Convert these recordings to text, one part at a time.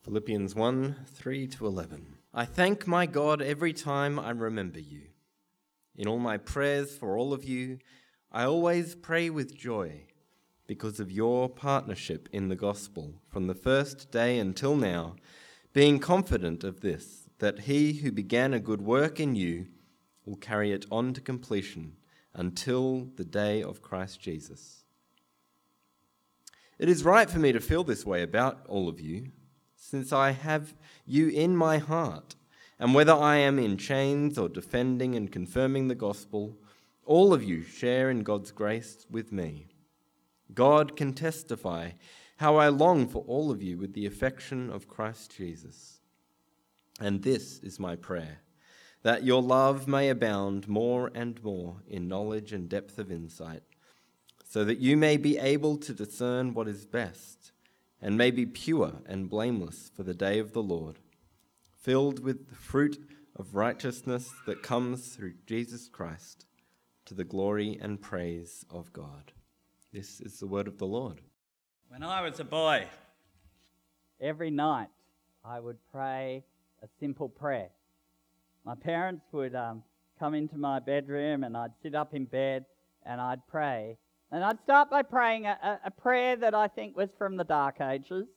Philippians 1:3-11. I thank my God every time I remember you. In all my prayers for all of you, I always pray with joy because of your partnership in the gospel from the first day until now, being confident of this, that he who began a good work in you will carry it on to completion until the day of Christ Jesus. It is right for me to feel this way about all of you, since I have you in my heart, and whether I am in chains or defending and confirming the gospel, all of you share in God's grace with me. God can testify how I long for all of you with the affection of Christ Jesus. And this is my prayer, that your love may abound more and more in knowledge and depth of insight, so that you may be able to discern what is best, and may be pure and blameless for the day of the Lord, filled with the fruit of righteousness that comes through Jesus Christ, to the glory and praise of God. This is the word of the Lord. When I was a boy, every night I would pray a simple prayer. My parents would come into my bedroom and I'd sit up in bed and I'd pray. And I'd start by praying a prayer that I think was from the Dark Ages.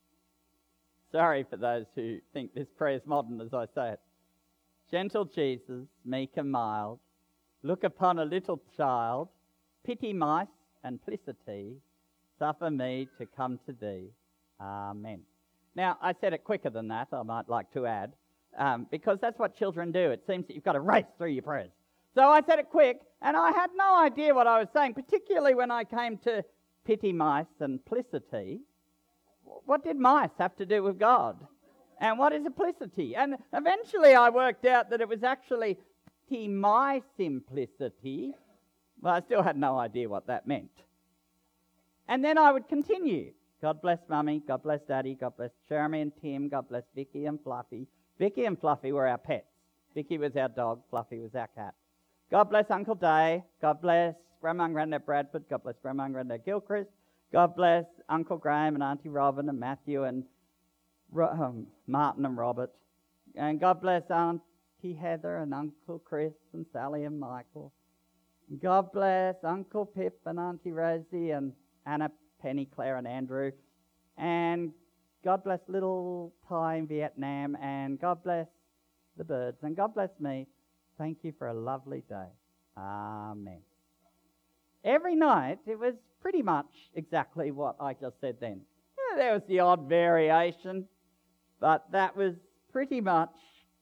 Sorry for those who think this prayer is modern as I say it. Gentle Jesus, meek and mild, look upon a little child, pity my simplicity, suffer me to come to thee. Amen. Now, I said it quicker than that, I might like to add, because that's what children do. It seems that you've got to race through your prayers. So I said it quick, and I had no idea what I was saying, particularly when I came to pity my simplicity. What did mice have to do with God? And what is simplicity? And eventually I worked out that it was actually pity my simplicity. Well, I still had no idea what that meant. And then I would continue. God bless Mummy, God bless Daddy, God bless Jeremy and Tim, God bless Vicky and Fluffy. Vicky and Fluffy were our pets. Vicky was our dog, Fluffy was our cat. God bless Uncle Day. God bless Grandma and Granddad Bradford. God bless Grandma and Granddad Gilchrist. God bless Uncle Graham and Auntie Robin and Matthew and Martin and Robert. And God bless Auntie Heather and Uncle Chris and Sally and Michael. And God bless Uncle Pip and Auntie Rosie and Anna, Penny, Claire and Andrew. And God bless little Ty in Vietnam. And God bless the birds. And God bless me. Thank you for a lovely day. Amen. Every night, it was pretty much exactly what I just said then. Yeah, there was the odd variation, but that was pretty much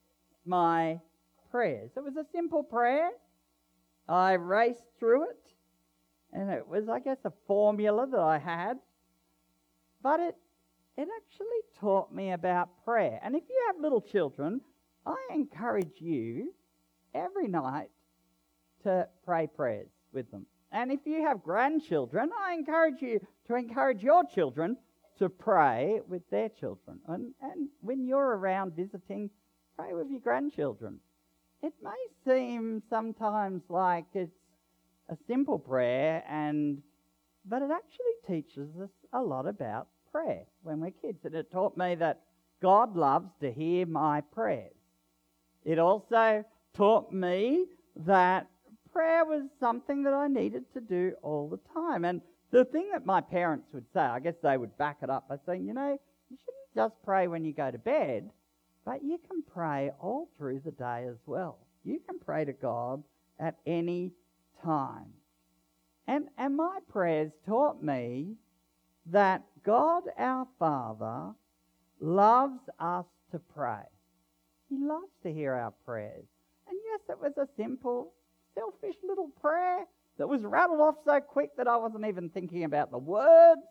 my prayers. It was a simple prayer. I raced through it, and it was, I guess, a formula that I had, but it actually taught me about prayer. And if you have little children, I encourage you every night to pray prayers with them. And if you have grandchildren, I encourage you to encourage your children to pray with their children. And when you're around visiting, pray with your grandchildren. It may seem sometimes like it's a simple prayer, but it actually teaches us a lot about prayer when we're kids. And it taught me that God loves to hear my prayers. It also taught me that prayer was something that I needed to do all the time. And the thing that my parents would say, I guess they would back it up by saying, you shouldn't just pray when you go to bed, but you can pray all through the day as well. You can pray to God at any time. And my prayers taught me that God our Father loves us to pray. He loves to hear our prayers. And yes, it was a simple, selfish little prayer that was rattled off so quick that I wasn't even thinking about the words.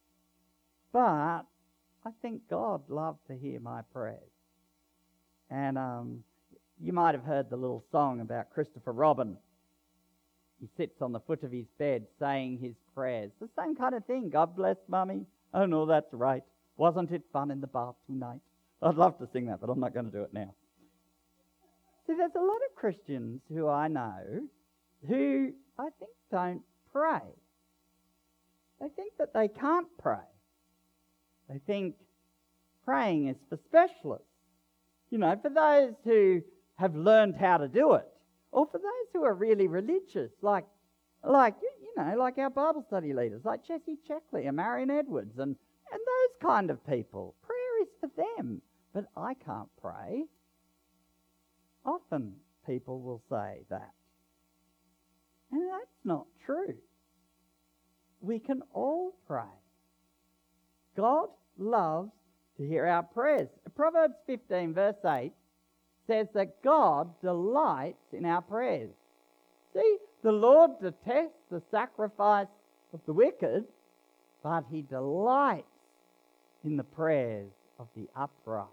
But I think God loved to hear my prayers. And you might have heard the little song about Christopher Robin. He sits on the foot of his bed saying his prayers. The same kind of thing. God bless Mummy. Oh no, that's right. Wasn't it fun in the bath tonight? I'd love to sing that, but I'm not going to do it now. See, there's a lot of Christians who I know who I think don't pray. They think that they can't pray. They think praying is for specialists. You know, for those who have learned how to do it, or for those who are really religious, like our Bible study leaders, like Jesse Checkley and Marion Edwards, and those kind of people. Prayer is for them, but I can't pray. Often people will say that. And that's not true. We can all pray. God loves to hear our prayers. Proverbs 15 verse 8 says that God delights in our prayers. See, the Lord detests the sacrifice of the wicked, but he delights in the prayers of the upright.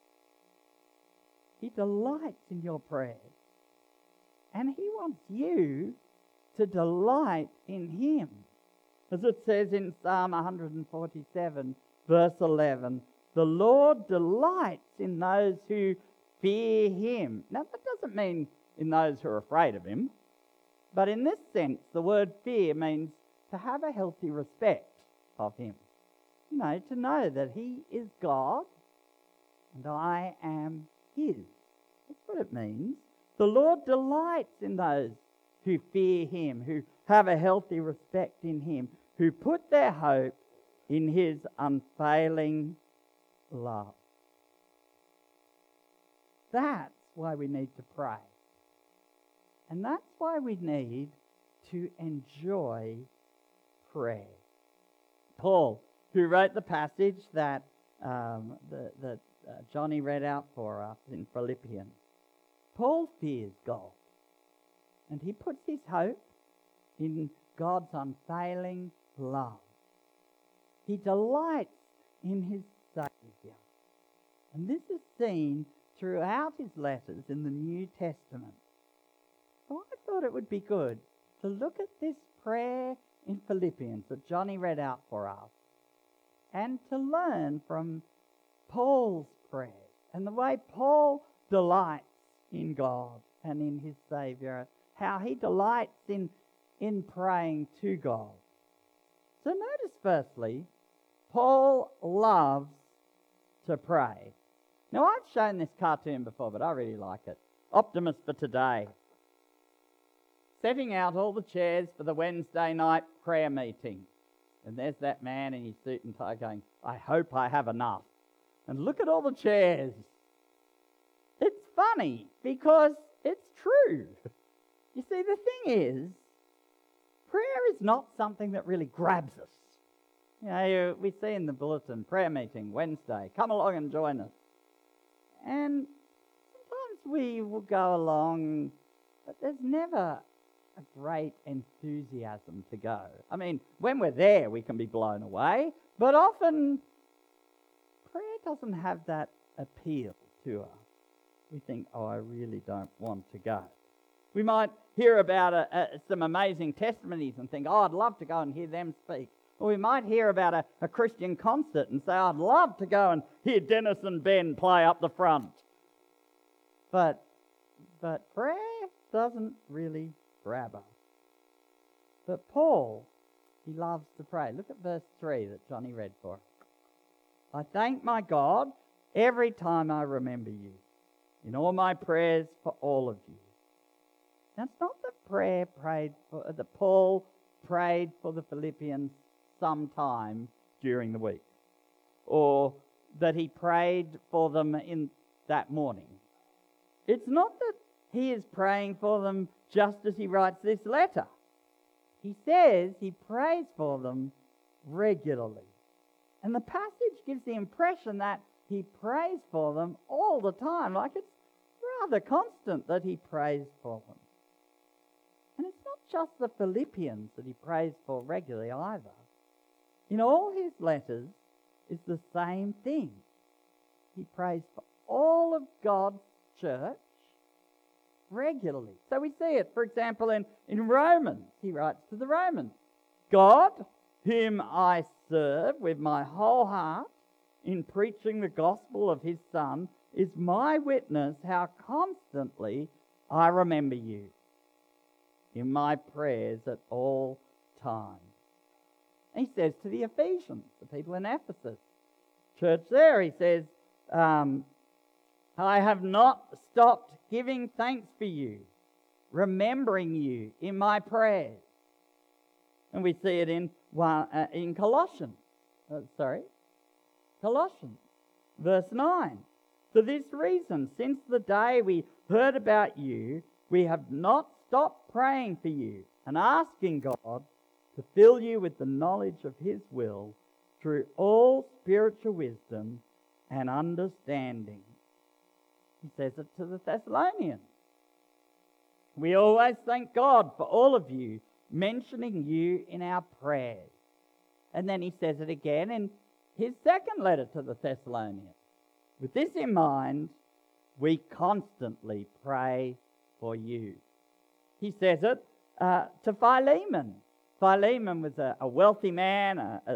He delights in your prayers. And he wants you to delight in him. As it says in Psalm 147, verse 11, the Lord delights in those who fear him. Now, that doesn't mean in those who are afraid of him. But in this sense, the word fear means to have a healthy respect of him. You know, to know that he is God and I am his. That's what it means. The Lord delights in those who fear him, who have a healthy respect in him, who put their hope in his unfailing love. That's why we need to pray. And that's why we need to enjoy prayer. Paul, who wrote the passage that Johnny read out for us in Philippians, Paul fears God. And he puts his hope in God's unfailing love. He delights in his Saviour. And this is seen throughout his letters in the New Testament. So I thought it would be good to look at this prayer in Philippians that Johnny read out for us and to learn from Paul's prayers and the way Paul delights in God and in his Saviour, how he delights in praying to God. So notice firstly, Paul loves to pray. Now, I've shown this cartoon before, but I really like it. Optimus for today. Setting out all the chairs for the Wednesday night prayer meeting. And there's that man in his suit and tie going, I hope I have enough. And look at all the chairs. It's funny because it's true. You see, the thing is, prayer is not something that really grabs us. You know, we see in the bulletin, prayer meeting, Wednesday, come along and join us. And sometimes we will go along, but there's never a great enthusiasm to go. I mean, when we're there, we can be blown away, but often prayer doesn't have that appeal to us. We think, oh, I really don't want to go. We might hear about some amazing testimonies and think, oh, I'd love to go and hear them speak. Or we might hear about a Christian concert and say, I'd love to go and hear Dennis and Ben play up the front. But prayer doesn't really grab us. But Paul, he loves to pray. Look at verse 3 that Johnny read for us. I thank my God every time I remember you in all my prayers for all of you. Now, it's not that Paul prayed for the Philippians sometime during the week, or that he prayed for them in that morning. It's not that he is praying for them just as he writes this letter. He says he prays for them regularly. And the passage gives the impression that he prays for them all the time, like it's rather constant that he prays for them. And it's not just the Philippians that he prays for regularly either. In all his letters is the same thing. He prays for all of God's church regularly. So we see it, for example, in Romans. He writes to the Romans, God, whom I serve with my whole heart in preaching the gospel of his Son, is my witness how constantly I remember you in my prayers at all times. And he says to the Ephesians, the people in Ephesus, church there. He says, I have not stopped giving thanks for you, remembering you in my prayers. And we see it in Colossians. Colossians, verse 9. For this reason, since the day we heard about you, we have not stopped praying for you and asking God to fill you with the knowledge of his will through all spiritual wisdom and understanding. He says it to the Thessalonians. We always thank God for all of you, mentioning you in our prayers. And then he says it again in his second letter to the Thessalonians. With this in mind, we constantly pray for you. He says it to Philemon. Philemon was a wealthy man,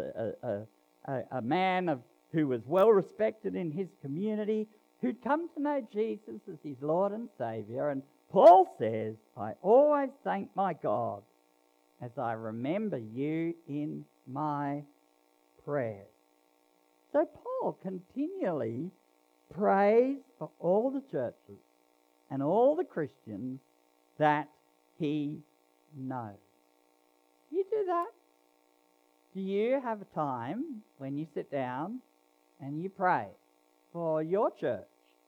a man who was well respected in his community, who'd come to know Jesus as his Lord and Saviour. And Paul says, I always thank my God as I remember you in my prayers. So Paul continually prays for all the churches and all the Christians that he knows. You do that? Do you have a time when you sit down and you pray for your church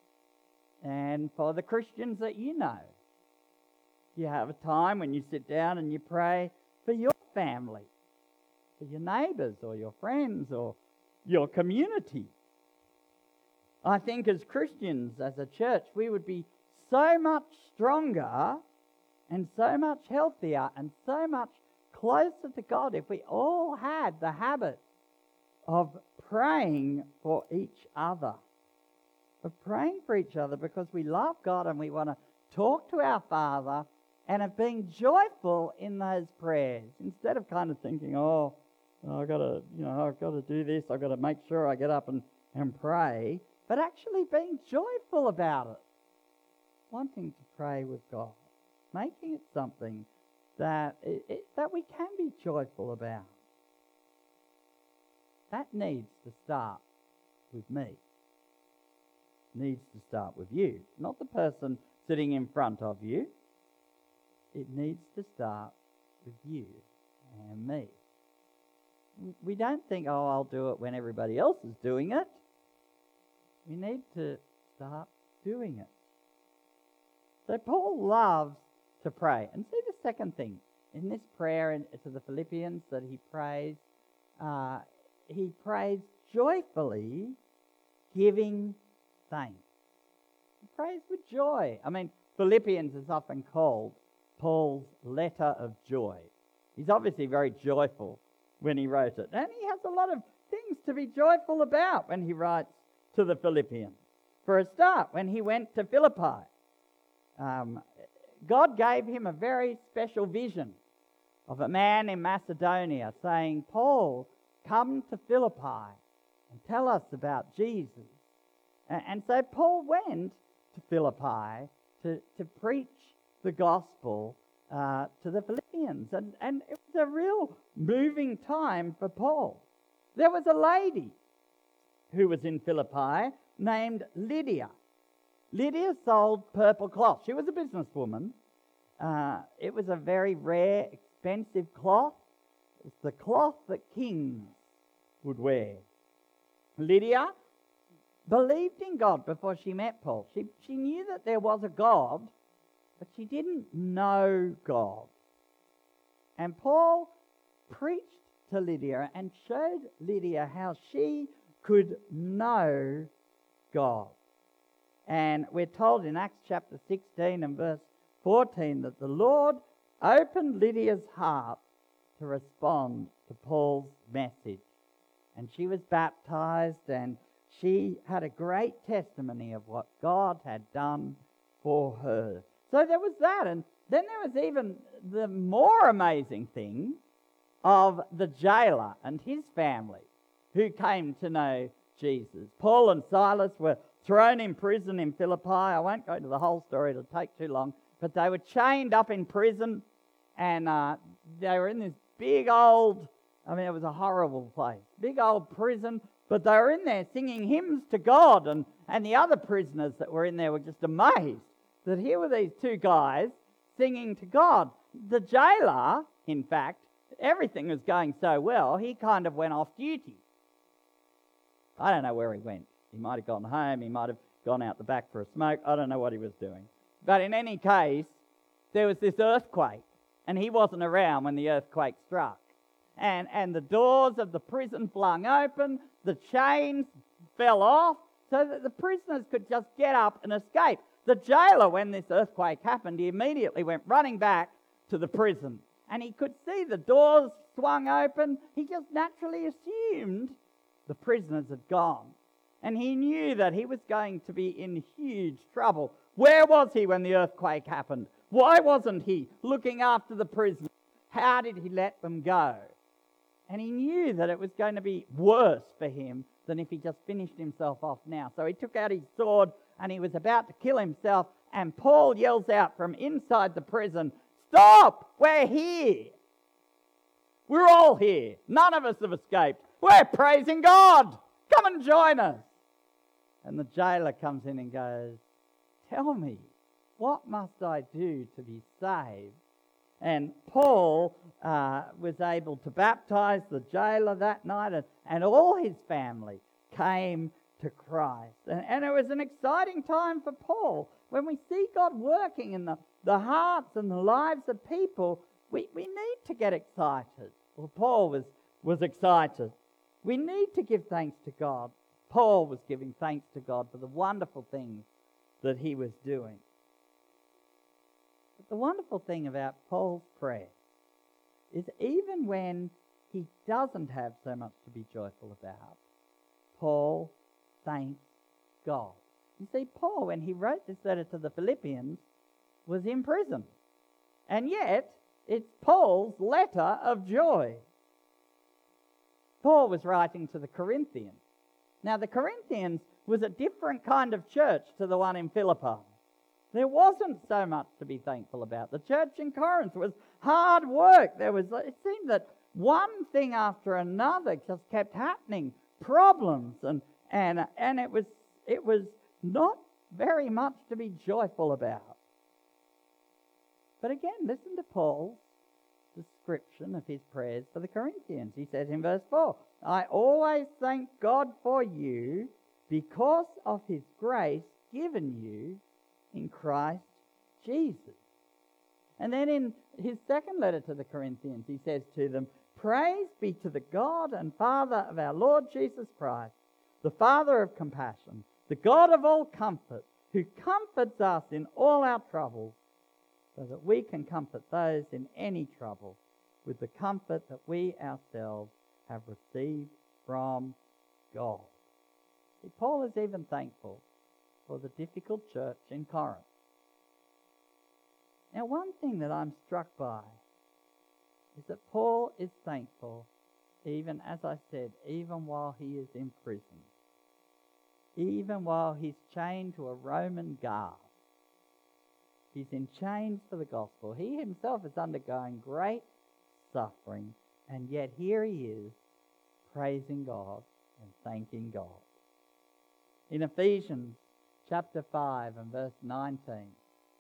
and for the Christians that you know? Do you have a time when you sit down and you pray for your family, for your neighbours or your friends or your community? I think as Christians, as a church, we would be so much stronger and so much healthier and so much closer to God if we all had the habit of praying for each other. Of praying for each other because we love God and we want to talk to our Father, and of being joyful in those prayers instead of kind of thinking, I've got to do this, I've got to make sure I get up and pray, but actually being joyful about it, wanting to pray with God, making it something that we can be joyful about. That needs to start with me. Needs to start with you, not the person sitting in front of you. It needs to start with you and me. We don't think, I'll do it when everybody else is doing it. We need to start doing it. So Paul loves to pray. And see the second thing, in this prayer to the Philippians that he prays joyfully, giving thanks. He prays with joy. Philippians is often called Paul's letter of joy. He's obviously very joyful when he wrote it. And he has a lot of things to be joyful about when he writes to the Philippians. For a start, when he went to Philippi, God gave him a very special vision of a man in Macedonia saying, Paul, come to Philippi and tell us about Jesus. And so Paul went to Philippi to preach the gospel to the Philippians. And it was a real moving time for Paul. There was a lady who was in Philippi named Lydia. Lydia sold purple cloth. She was a businesswoman. It was a very rare, expensive cloth. It's the cloth that kings would wear. Lydia believed in God before she met Paul. She knew that there was a God, but she didn't know God. And Paul preached to Lydia and showed Lydia how she could know God. And we're told in Acts chapter 16 and verse 14 that the Lord opened Lydia's heart to respond to Paul's message. And she was baptized, and she had a great testimony of what God had done for her. So there was that. And then there was even the more amazing thing of the jailer and his family who came to know Jesus. Paul and Silas were thrown in prison in Philippi. I won't go into the whole story, it'll take too long. But they were chained up in prison, and they were in this big old, it was a horrible place. Big old prison But they were in there singing hymns to God, and the other prisoners that were in there were just amazed that here were these two guys singing to God. The jailer, in fact, everything was going so well, he kind of went off duty. I don't know where he went. He might have gone home, he might have gone out the back for a smoke, I don't know what he was doing. But in any case, there was this earthquake, and he wasn't around when the earthquake struck. And the doors of the prison flung open, the chains fell off, so that the prisoners could just get up and escape. The jailer, when this earthquake happened, he immediately went running back to the prison. And he could see the doors swung open. He just naturally assumed the prisoners had gone. And he knew that he was going to be in huge trouble. Where was he when the earthquake happened? Why wasn't he looking after the prisoners? How did he let them go? And he knew that it was going to be worse for him than if he just finished himself off now. So he took out his sword and he was about to kill himself, and Paul yells out from inside the prison, "Stop! We're here! We're all here. None of us have escaped. We're praising God. Come and join us." And the jailer comes in and goes, "Tell me, what must I do to be saved?" And Paul was able to baptize the jailer that night, and all his family came to Christ. And it was an exciting time for Paul. When we see God working in the hearts and the lives of people, we need to get excited. Well, Paul was excited. We need to give thanks to God. Paul was giving thanks to God for the wonderful things that he was doing. But the wonderful thing about Paul's prayer is even when he doesn't have so much to be joyful about, Paul thanks God. You see, Paul, when he wrote this letter to the Philippians, was in prison. And yet, it's Paul's letter of joy. Paul was writing to the Corinthians. Now, the Corinthians was a different kind of church to the one in Philippi. There wasn't so much to be thankful about. The church in Corinth was hard work. It seemed that one thing after another just kept happening, problems, and it was not very much to be joyful about. But again, listen to Paul's description of his prayers for the Corinthians. He says in verse 4, "I always thank God for you because of his grace given you in Christ Jesus." And then in his second letter to the Corinthians, he says to them, "Praise be to the God and Father of our Lord Jesus Christ, the Father of compassion, the God of all comfort, who comforts us in all our troubles, so that we can comfort those in any trouble with the comfort that we ourselves have received from God." See, Paul is even thankful for the difficult church in Corinth. Now, one thing that I'm struck by is that Paul is thankful, even, as I said, even while he is in prison, even while he's chained to a Roman guard. He's in chains for the gospel. He himself is undergoing great suffering, and yet here he is praising God and thanking God. In Ephesians chapter 5 and verse 19,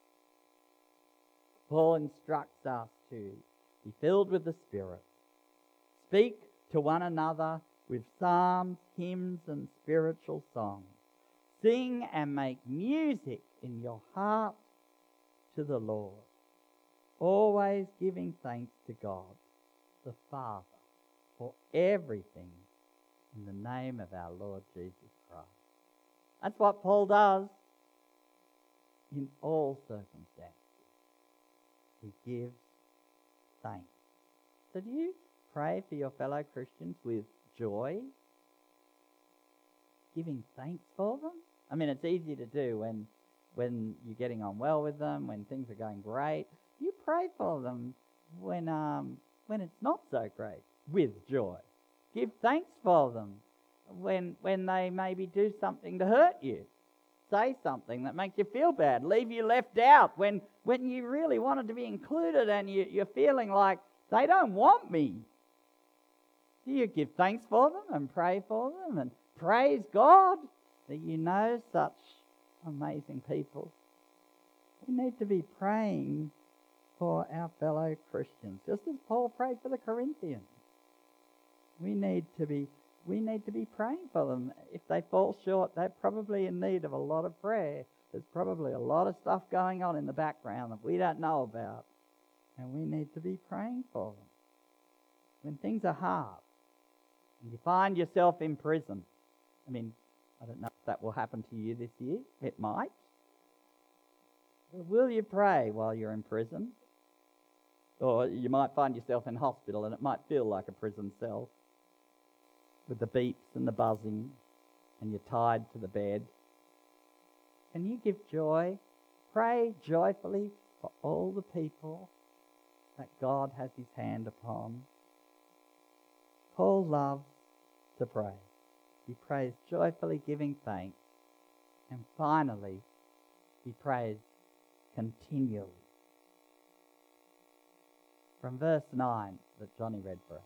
Paul instructs us to be filled with the Spirit. Speak to one another with psalms, hymns, and spiritual songs. Sing and make music in your heart to the Lord, always giving thanks to God, the Father, for everything in the name of our Lord Jesus Christ. That's what Paul does in all circumstances. He gives thanks. So do you pray for your fellow Christians with joy? Giving thanks for them? I mean, it's easy to do when you're getting on well with them, when things are going great. You pray for them when it's not so great, with joy. Give thanks for them when they maybe do something to hurt you. Say something that makes you feel bad, leave you left out, when you really wanted to be included and you're feeling like they don't want me. Do you give thanks for them and pray for them and praise God that you know such amazing people? We need to be praying for our fellow Christians, just as Paul prayed for the Corinthians. We need to be praying for them. If they fall short, they're probably in need of a lot of prayer. There's probably a lot of stuff going on in the background that we don't know about, and we need to be praying for them. When things are hard, and you find yourself in prison, I don't know if that will happen to you this year. It might. But will you pray while you're in prison? Or you might find yourself in hospital and it might feel like a prison cell with the beeps and the buzzing and you're tied to the bed. Can you give joy? Pray joyfully for all the people that God has his hand upon. Paul loves to pray. He prays joyfully, giving thanks. And finally, he prays continually. From verse 9 that Johnny read for us.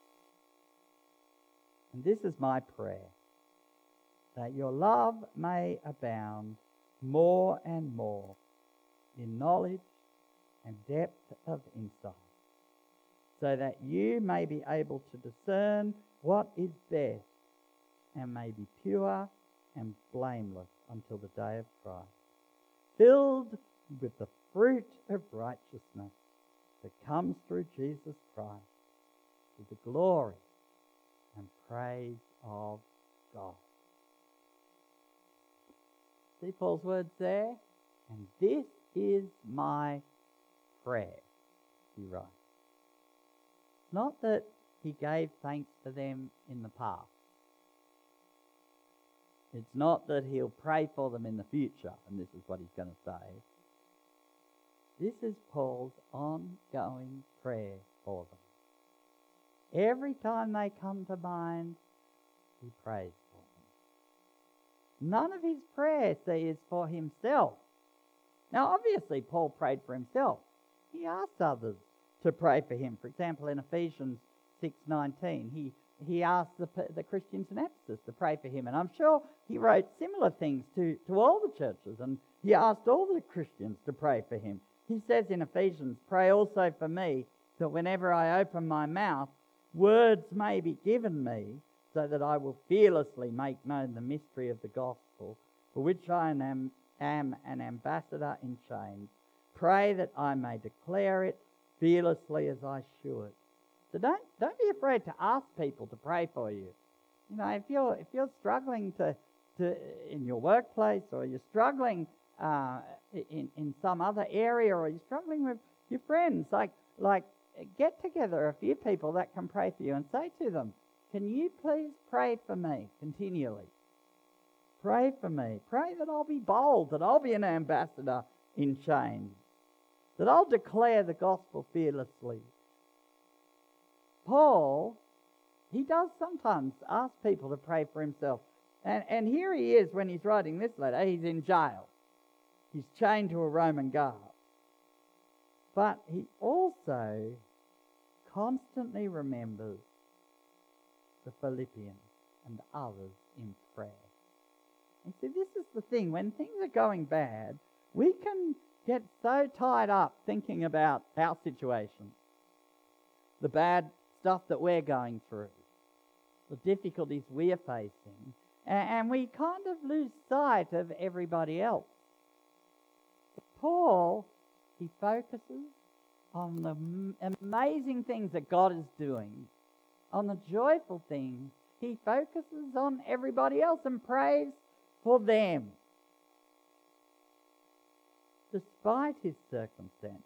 And this is my prayer, that your love may abound more and more in knowledge and depth of insight, so that you may be able to discern what is best and may be pure and blameless until the day of Christ, filled with the fruit of righteousness that comes through Jesus Christ, to the glory and praise of God. See Paul's words there? And this is my prayer, he writes. Not that he gave thanks for them in the past. It's not that he'll pray for them in the future, and this is what he's going to say. This is Paul's ongoing prayer for them. Every time they come to mind, he prays for them. None of his prayer, see, is for himself. Now, obviously, Paul prayed for himself. He asked others to pray for him. For example, in Ephesians 6:19, he asked the Christians in Ephesus to pray for him. And I'm sure he wrote similar things to all the churches. And he asked all the Christians to pray for him. He says in Ephesians, pray also for me, that whenever I open my mouth, words may be given me, so that I will fearlessly make known the mystery of the gospel, for which I am an ambassador in chains. Pray that I may declare it fearlessly as I should. So don't be afraid to ask people to pray for you. You know, if you're struggling to in your workplace, or you're struggling in some other area, or you're struggling with your friends, like get together a few people that can pray for you and say to them, can you please pray for me continually? Pray for me. Pray that I'll be bold, that I'll be an ambassador in chains, that I'll declare the gospel fearlessly. Paul, he does sometimes ask people to pray for himself. And here he is when he's writing this letter. He's in jail. He's chained to a Roman guard. But he also constantly remembers the Philippians and others in prayer. And see, this is the thing. When things are going bad, we can get so tied up thinking about our situation, the bad stuff that we're going through, the difficulties we're facing, and we kind of lose sight of everybody else. But Paul, he focuses on the amazing things that God is doing, on the joyful things. He focuses on everybody else and prays for them. Despite his circumstances,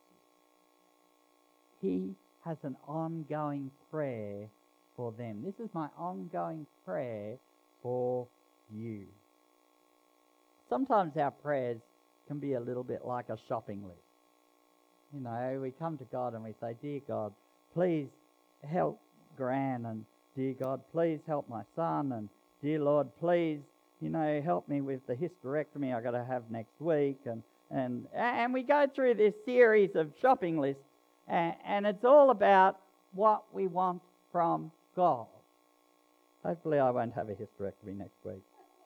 he has an ongoing prayer for them. This is my ongoing prayer for you. Sometimes our prayers can be a little bit like a shopping list. You know, we come to God and we say, dear God, please help Gran, and dear God, please help my son, and dear Lord, please, help me with the hysterectomy I got to have next week, and we go through this series of shopping lists, and it's all about what we want from God. Hopefully I won't have a hysterectomy next week.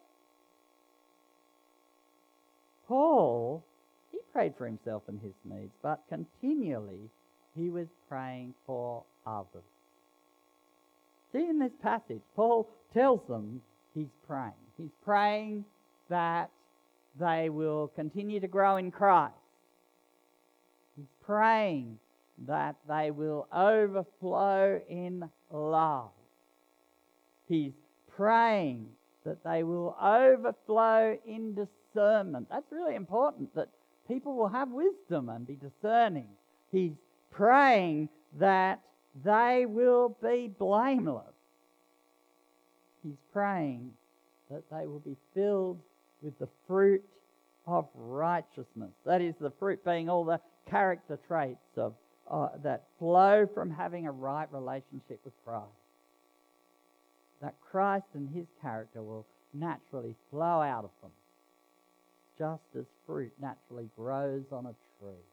Paul, he prayed for himself and his needs, but continually he was praying for others. See, in this passage, Paul tells them he's praying. He's praying that they will continue to grow in Christ. He's praying that they will overflow in love. He's praying that they will overflow in discernment. That's really important, that people will have wisdom and be discerning. He's praying that they will be blameless. He's praying that they will be filled with the fruit of righteousness. That is, the fruit being all the character traits of that flow from having a right relationship with Christ. That Christ and his character will naturally flow out of them, just as fruit naturally grows on a tree.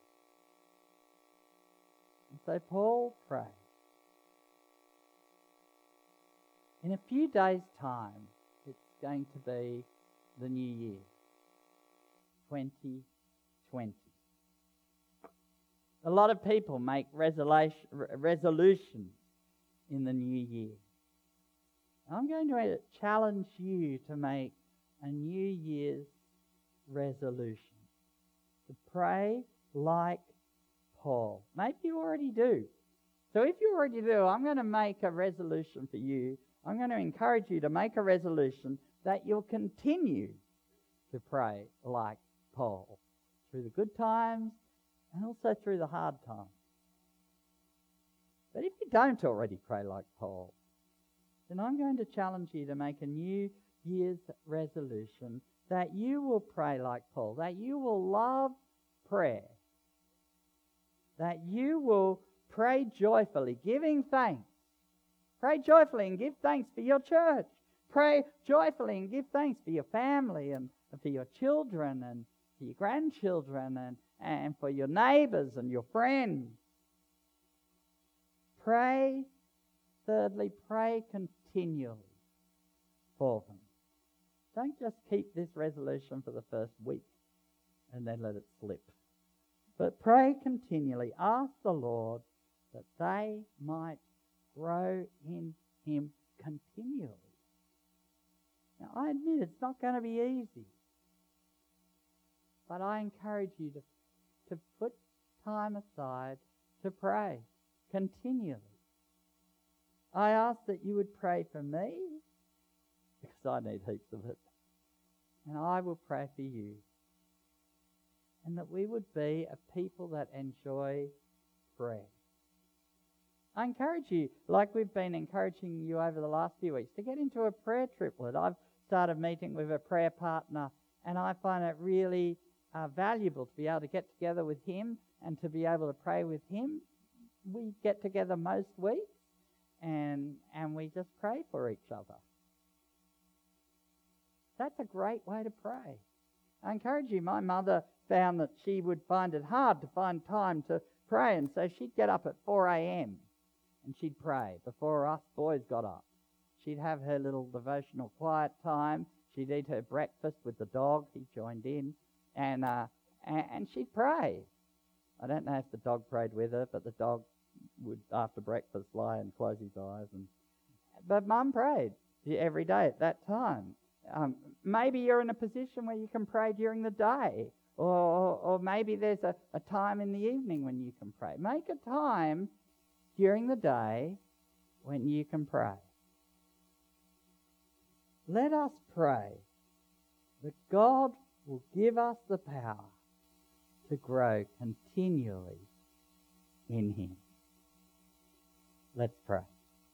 And so Paul prays. In a few days' time, it's going to be the new year, 2020. A lot of people make resolutions in the new year. I'm going to challenge you to make a New Year's resolution, to pray like Paul. Maybe you already do. So if you already do, I'm going to make a resolution for you. I'm going to encourage you to make a resolution that you'll continue to pray like Paul through the good times and also through the hard times. But if you don't already pray like Paul, then I'm going to challenge you to make a New Year's resolution that you will pray like Paul, that you will love prayer, that you will pray joyfully, giving thanks. Pray joyfully and give thanks for your church. Pray joyfully and give thanks for your family and for your children and for your grandchildren and for your neighbours and your friends. Pray, thirdly, pray continually for them. Don't just keep this resolution for the first week and then let it slip. But pray continually. Ask the Lord that they might grow in him continually. Now, I admit it's not going to be easy, but I encourage you to put time aside to pray continually. I ask that you would pray for me, because I need heaps of it, and I will pray for you, and that we would be a people that enjoy prayer. I encourage you, like we've been encouraging you over the last few weeks, to get into a prayer triplet. I've started meeting with a prayer partner, and I find it really valuable to be able to get together with him and to be able to pray with him. We get together most weeks, and we just pray for each other. That's a great way to pray. I encourage you. My mother found that she would find it hard to find time to pray, and so she'd get up at 4 a.m. and she'd pray before us boys got up. She'd have her little devotional quiet time. She'd eat her breakfast with the dog. He joined in, and she'd pray. I don't know if the dog prayed with her, but the dog would, after breakfast, lie and close his eyes. But Mum prayed every day at that time. Maybe you're in a position where you can pray during the day, or maybe there's a time in the evening when you can pray. Make a time during the day when you can pray. Let us pray that God will give us the power to grow continually in him. Let's pray.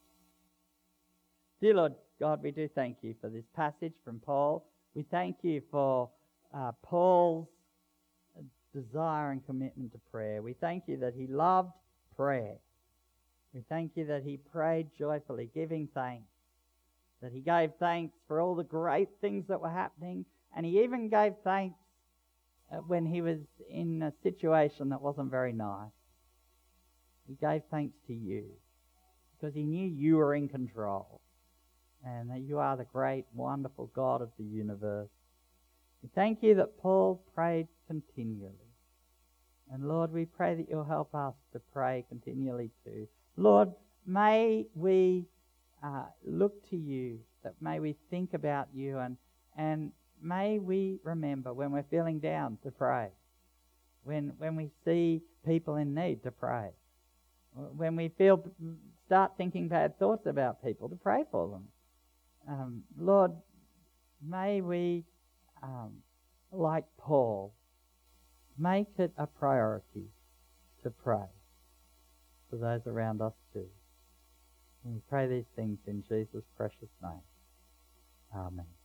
Dear Lord God, we do thank you for this passage from Paul. We thank you for Paul's desire and commitment to prayer. We thank you that he loved prayer. We thank you that he prayed joyfully, giving thanks, that he gave thanks for all the great things that were happening, and he even gave thanks when he was in a situation that wasn't very nice. He gave thanks to you because he knew you were in control. and that you are the great, wonderful God of the universe. We thank you that Paul prayed continually. And Lord, we pray that you'll help us to pray continually too. Lord, may we look to you, that may we think about you, and may we remember when we're feeling down to pray, when we see people in need to pray, when we start thinking bad thoughts about people, to pray for them. Lord, may we, like Paul, make it a priority to pray for those around us too. And we pray these things in Jesus' precious name. Amen.